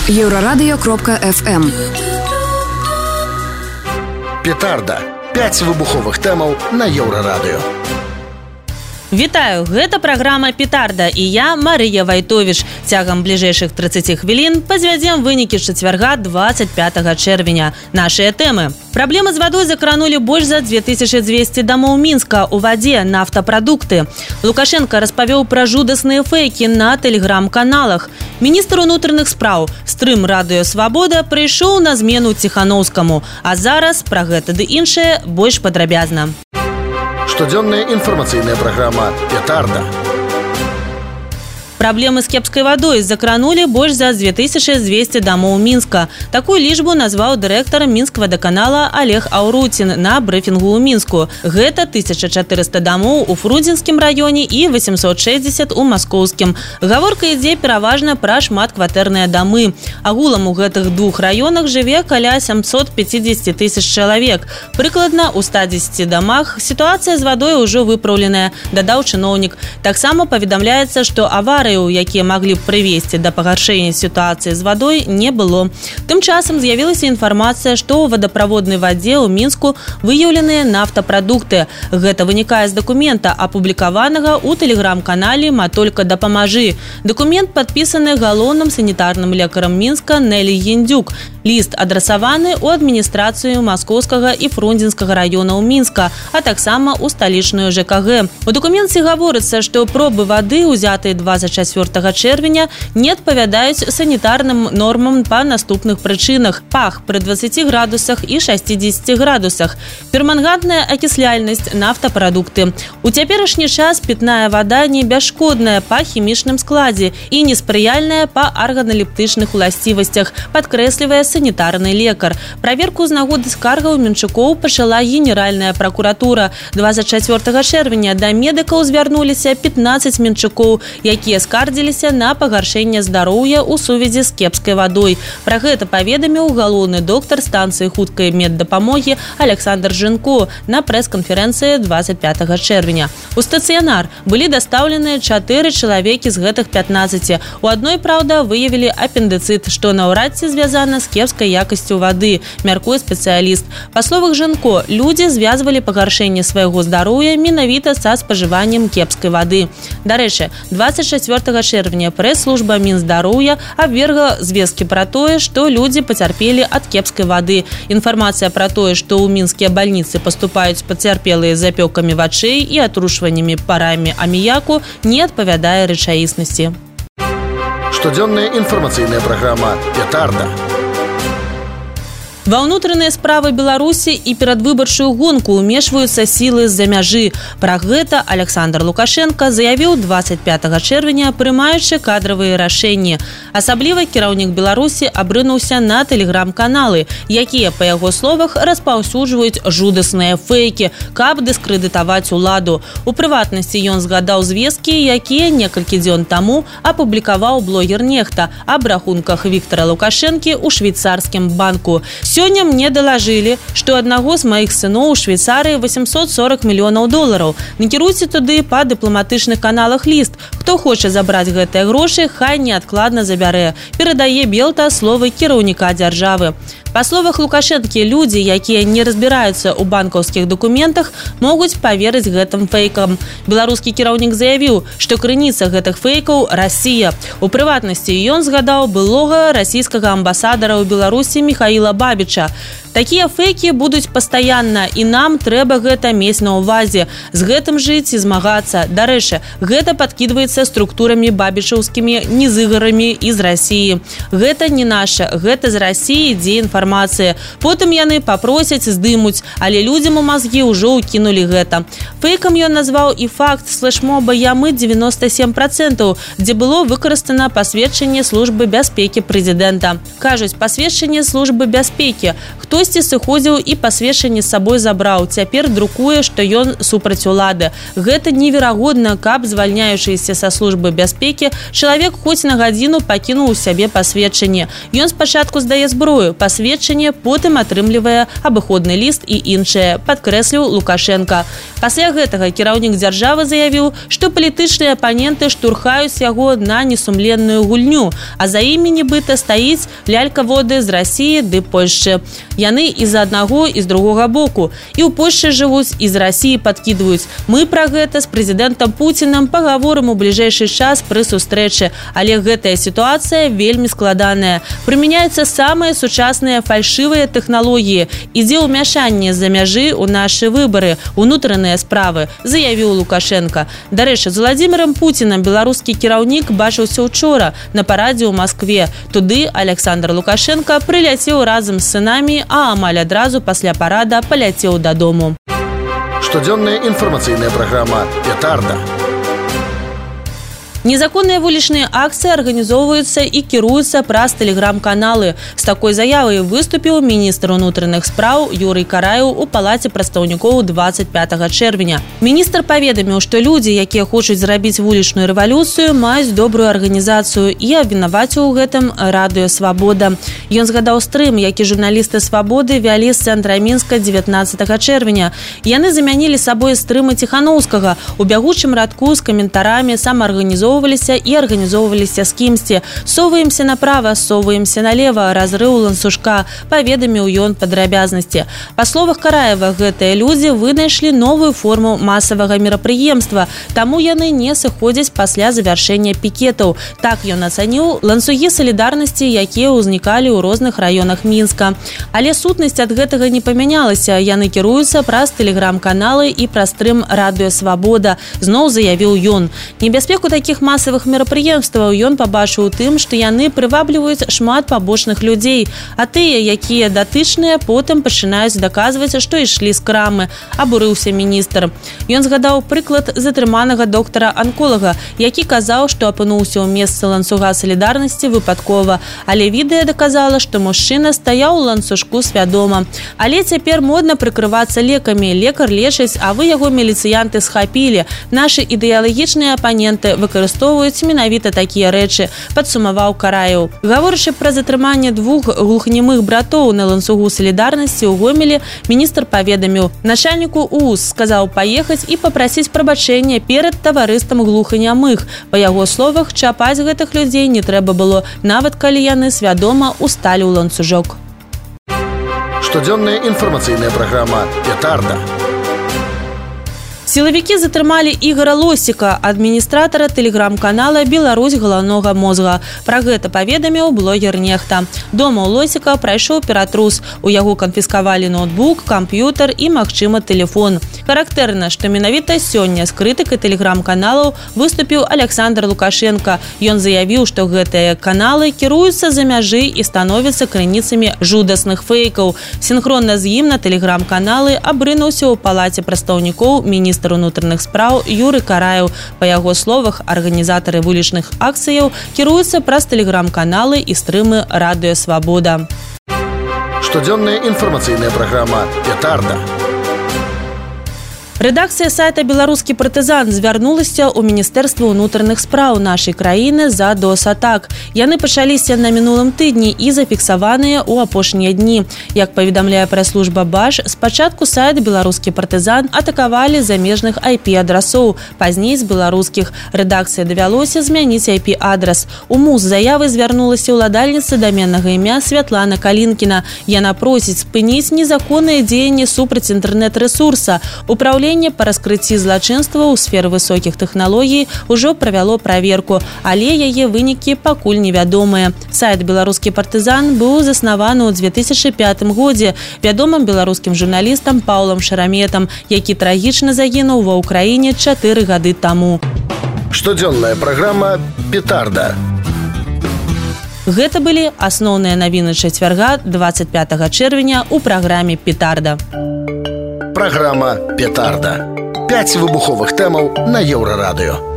Еўрарадыё.FM. Петарда. 5 выбуховых тэмаў на Еўрарадыё. Вітаю, гэта праграма «Петарда» і я, Марыя Вайтовіч. Цягам бліжэйшых 30 хвілін пазвядзем вынікі чацвярга 25 чэрвеня. Нашыя тэмы. Праблемы з вадой закранулі больш за 2200 дамоў Мінска у вадзе, нафтапрадукты. Лукашенко распавёў пра жудасныя фэйкі на тэлеграм-каналах. Міністр унутраных спраў Стрым Радыё Свабода прыйшоў на змену Ціханаўскаму. А зараз пра гэта ды іншае больш падрабязна. Штодзённая інфармацыйная праграма «Петарда». Праблемы з кепскай вадой закранулі больш за 2200 дамоў Мінска. Такую лічбу назваў дырэктар Мінсквадаканала Олег Аўруцін на брыфінгу ў Мінску. Гэта 1400 дамоў у Фрунзенскім раёне і 860 у Маскоўскім. Гаворка ідзе пераважна пра шматкватэрныя дамы. Агулам у гэтых двух раёнах жыве каля 750 тысяч чалавек. Прыкладна ў 110 дамах сітуацыя з вадой ужо выпраўленая, дадаў чыноўнік. Таксама паведамляецца, што аварыі, якія маглі б прывесці да пагаршэння сітуацыі з вадой, не было. Тым часам з'явілася інфармацыя, што ў вадаправоднай вадзе ў Мінску выяўленыя нафтапрадукты. Гэта вынікае з дакумента, апублікаванага ў тэлеграм-канале «Матолька дапамажы». Дакумент падпісаны галоўным санітарным лекарам Мінска Нэлі Гендзюк. Ліст адрасаваны ў адміністрацыю Маскоўскага і Фрунзенскага раёнаў Мінска, а таксама ў сталічную ЖКГ. У дакуменце гаворыцца, што пробы вады, узятыя 24 чэрвеня, не адпавядаюць санітарным нормам па наступных прычынах. Пах пры 20 градусах і 60 градусах. Пермангантная акісляльнасць, нафтапрадукты. У цяперашні час пітная вада не бясшкодная па хімічным складзе і неспрыяльная па арганалептычных уласцівасцях, падкрэслівае санітарны лекар. Праверку з нагоды скаргаў Менчукоў пачала Генеральная пракуратура. 24 чэрвеня да медыкаў звярнуліся 15 Менчукоў, якія скардзіліся на пагаршэнне здароўя ў сувязі з кепскай вадой. Пра гэта паведаміў галоўны доктар станцыі хуткай меддапамогі Александр Жынко на прэс-канферэнцыі 25 чэрвеня. У стацыянар былі дастаўленыя 4 чалавекі з гэтых 15. У адной, праўда, выявілі апендыцыт, што наўрад ці звязана з кепскай якасцю вады, мяркуе спецыяліст. Па словах Жынко, людзі звязвалі пагаршэнне свайго здароўя менавіта са спажываннем кепскай вады. Дарэчы, 24 чэрвеня прэс-служба Мінздароўя абвергла звесткі пра тое, што людзі пацярпелі ад кепскай вады. Інфармацыя пра тое, што ў мінскія бальніцы паступаюць пацярпелыя з запёкамі вачэй і атрушваннямі парамі аміяку, не адпавядае рэчаіснасці. Штодзённая інфармацыйная праграма «Петарда». Ва ўнутраныя справы Беларусі і перадвыбарчую гонку ўмешваюцца сілы з-за мяжы. Пра гэта Александр Лукашенко заявіў 25 чэрвеня, прымаючы кадравыя рашэнні. Асабліва кіраўнік Беларусі абрынуўся на тэлеграм-каналы, якія, па яго словах, распаўсюджваюць жудасныя фэйкі, каб дыскрэдытаваць уладу. У прыватнасці ён згадаў звесткі, якія некалькі дзён таму апублікаваў блогер Нехта аб рахунках Віктара Лукашэнкі ў швейцарскім банку. Сёння мне далажылі, што аднаго з маіх сыноў у Швейцарыі 840 мільёнаў долараў. Накіруйце туды па дыпламатычных каналах ліст. Хто хоча забраць гэтыя грошы, хай неадкладна забярэ. Перадае Белта словы кіраўніка дзяржавы. Па словах Лукашэнкі, людзі, якія не разбіраюцца ў банкаўскіх дакументах, могуць паверыць гэтым фэйкам. Беларускі кіраўнік заявіў, што крыніца гэтых фэйкаў – Расія. У прыватнасці ён згадаў былога расійскага амбасадара ў Беларусі Міхаіла Бабіча. Такія фэйкі будуць пастаянна, і нам трэба гэта мець на ўвазе. З гэтым жыць і змагацца. Дарэчы, гэта падкідваецца структурамі бабічаўскімі незыгарамі з Расіі. Гэта не наша, гэта з Расіі ідзе інфармацыя. Потым яны папросяць, здымуць, але людзям у мазгі ўжо ўкінулі гэта. Фэйкам ён назваў і факт флешмоба Ямы 97%, дзе было выкарыстана пасведчанне службы бяспекі прэзідэнта. Кажуць, пасведчанне службы бяспекі. Хтось Штосьці сыходзіў і пасведчанне з сабой забраў. Цяпер друкуе, што ён супраць улады. Гэта неверагодна, каб звальняючыся са службы бяспекі чалавек хоць на гадзіну пакінуў у сябе пасведчанне. Ён спачатку здае зброю, пасведчанне, потым атрымлівае абыходны ліст і іншае, падкрэсліў Лукашенко. Пасля гэтага кіраўнік дзяржавы заявіў, што палітычныя апаненты штурхаюць яго на несумленную гульню, а за імі нібыта стаіць лялькаводы з Расіі ды Польшчы. Яны і з аднаго, і з другога боку. І ў Польшчы жывуць, і з Расіі падкідваюць. Мы пра гэта з прэзідэнтам Пуцінам пагаворым у бліжэйшы час пры сустрэчы, але гэтая сітуацыя вельмі складаная. Прымяняюцца самыя сучасныя фальшывыя тэхналогіі. Ідзе ўмяшанне з-за мяжы ў нашы выбары, унутраныя справы, заявіў Лукашенко. Дарэчы, з Владзімірам Пуцінам беларускі кіраўнік бачыўся учора на парадзе ў Маскве. Туды Александр Лукашенко прыляцеў разам з сынамі, а амаль адразу пасля парада паляцеў дадому. Штодзённая інфармацыйная праграма «Петарда». Незаконныя вулічныя акцыі арганізоўваюцца і кіруюцца праз тэлеграм-каналы. З такой заявай выступіў міністр унутраных спраў Юрый Караеў у палаце прадстаўнікоў 25 чэрвеня. Міністр паведаміў, што людзі, якія хочуць зрабіць вулічную рэвалюцыю, маюць добрую арганізацыю і абвінаваціў у гэтым радыё «Свабода». Ён згадаў стрым, які журналісты «Свабоды» вялі з цэнтра Мінска 19 чэрвеня. Яны замянілі сабой стрымы Ціханаўскага. У бягучым радку з каментарамі самаарганізоўваліся і арганізоўваліся з кімсьці. Соваемся направа, соваемся налева, разрыў ланцужка, паведаміў ён падрабязнасці. Па словах Караева, гэтыя людзі вынайшлі новую форму масавага мерапрыемства, таму яны не сыходзяць пасля завяршэння пікетаў. Так ён ацаніў ланцугі салідарнасці, якія ўзнікалі ў розных раёнах Мінска. Але сутнасць ад гэтага не памянялася. Яны кіруюцца праз тэлеграм-каналы і праз стрым радыё «Свабода», зноў заявіў ён. Небяспеку такіх масавых мерапрыемстваў ён пабачыў у тым, што яны прывабліваюць шмат пабочных людзей, а тыя, якія датычныя, потым пачынаюць даказваць, што ішлі з крамы, абурыўся міністр. Ён згадаў прыклад затрыманага доктара-анколага, які казаў, што апынуўся ў месцы ланцуга салідарнасці выпадкова, але відэа даказала, што мужчына стаяў у ланцужку свядома. Але цяпер модна прыкрывацца лекамі. Лекар лечыць, а вы яго міліцыянты схапілі. Нашы ідэалагічныя апаненты выкарыстоўваюць менавіта такія рэчы, падсумаваў Караеў. Гаворачы пра затрыманне двух глухнемых братоў на ланцугу салідарнасці ў Гомелі, міністр паведаміў: начальніку УУС сказаў паехаць і папрасіць прабачэння перад таварыствам глуханямых. Па яго словах, чапаць гэтых людзей не трэба было, нават калі яны свядома усталі ў ланцужок. Штодзённая інфармацыйная праграма «Петарда». Сілавікі затрымалі Ігора Лосіка, адміністратара тэлеграм-канала «Беларусь галаўнога мозга». Пра гэта паведаміў блогер Нехта. Дома ў Лосіка прайшоў ператрус. У яго канфіскавалі ноутбук, камп'ютар і, магчыма, тэлефон. Характэрна, што менавіта сёння з крытыкай тэлеграм-каналаў выступіў Александр Лукашенко. Ён заявіў, што гэтыя каналы кіруюцца за мяжы і становяцца крыніцамі жудасных фэйкаў. Сінхронна з ім на тэлеграм-каналы абрынуўся ў палаце прадстаўнікоў міністр унутраных спраў Юрый Караеў. Па яго словах, арганізатары вулічных акцыяў кіруюцца праз тэлеграм-каналы і стрымы радыё «Свабода». Штодзённая інфармацыйная праграма «Петарда». Рэдакцыя сайта «Беларускі партызан» звярнулася ў Міністэрства ўнутраных спраў нашай краіны за DOS-атак. Яны пачаліся на мінулым тыдні і зафіксаваныя ў апошнія дні. Як паведамляе прэс-служба БАШ, спачатку сайт «Беларускі партызан» атакавалі замежных IP-адрасоў, пазней з беларускіх. Рэдакцыі давялося змяніць IP-адрас. У МУЗ заявы звярнулася ўладальніца даменнага імя Святлана Калінкіна. Яна просіць спыніць незаконныя дзеянні супраць інтэрнэт-рэсурса. Управленне па раскрыцці злачынства ў сферы высокіх тэхналогій ужо правяло праверку, але яе вынікі пакуль невядомыя. Сайт «Беларускі партызан» быў заснаваны ў 2005 годзе вядомым беларускім журналістам Паўлам Шараметам, які трагічна загінуў ва ўкраіне 4 гады таму. Штодзённая праграма «Петарда». Гэта былі асноўныя навіны чацвярга 25 чэрвеня ў праграме «Петарда». Праграма «Петарда». 5 выбуховых тэмаў на Еўрарадыё.